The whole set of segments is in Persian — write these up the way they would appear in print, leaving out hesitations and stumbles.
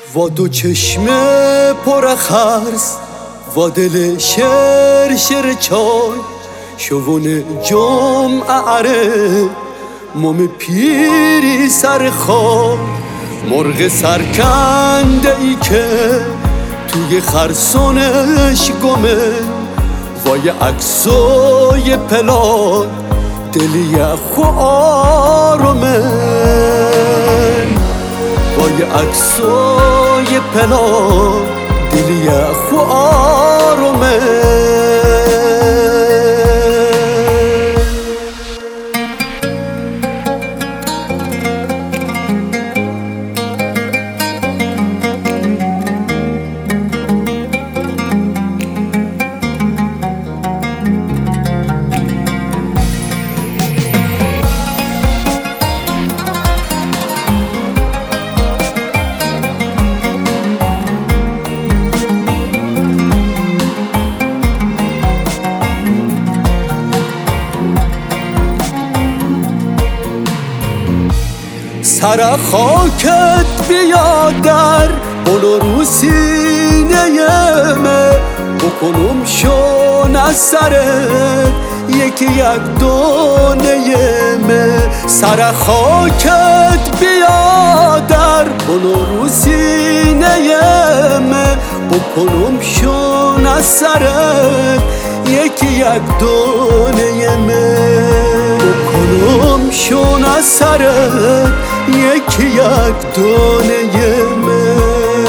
و دو چشم پر خرس و دل شر چای شوون جمعه موم پیری سر خواب مرغ سرکنده ای که توی خرسونش گمه وای عکسای پلان دلی یخ و آرومه وای عکسای پلان دلی یخ و آرومه سر خاکت بیا در بلو رو سینه مه بکنم شون از سرت یکی یک دانه مه سر خاکت بیا در بلو رو سینه مه بکنم شون از سرت یکی یک دانه مه بکنم شون از سرت یکی یک دانه مه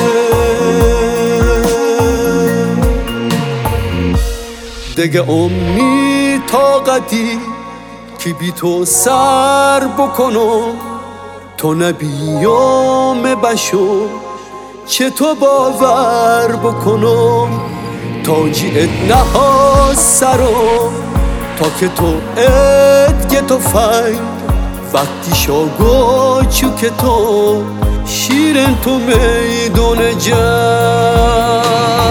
دیگه امید طاقتی که بی تو سر بکنم تو نبیام بشو چه تو باور بکنم تاجیت نها سرم تا که تو ادگه تو فنگ وقتی شاگو چو که تو شیرن تو میدون جنگ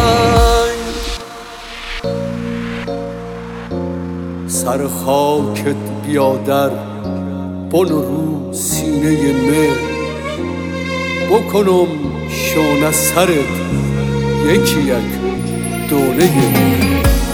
سر خاکت بیادر بن رو سینه مه بکنم شون از سرت یکی یک دانه مه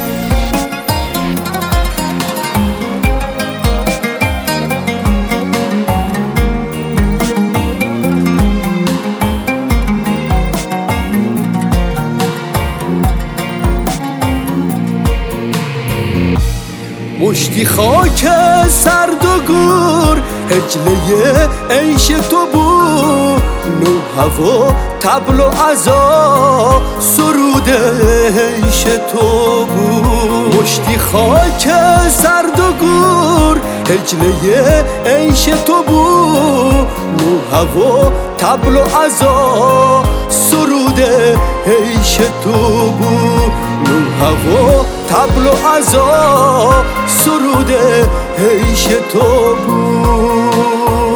مشتی خاک سرد و گور هجله عیش تو بود نو هوا طبل و عزا سرود عیش تو بود مشتی خاک سرد و گور هجله عیش تو بود نو هوا طبل و عزا سرود عیش تو بود نو هوا طبل و عزا سرود عیش تو بود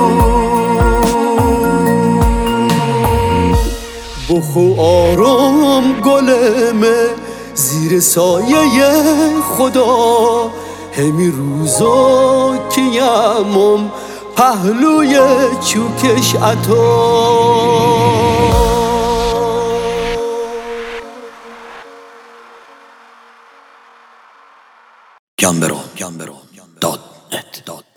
بخو آرام گلمه زیر سایه خدا همی روزا که یمم پهلوی چوکش عطا Gambero.net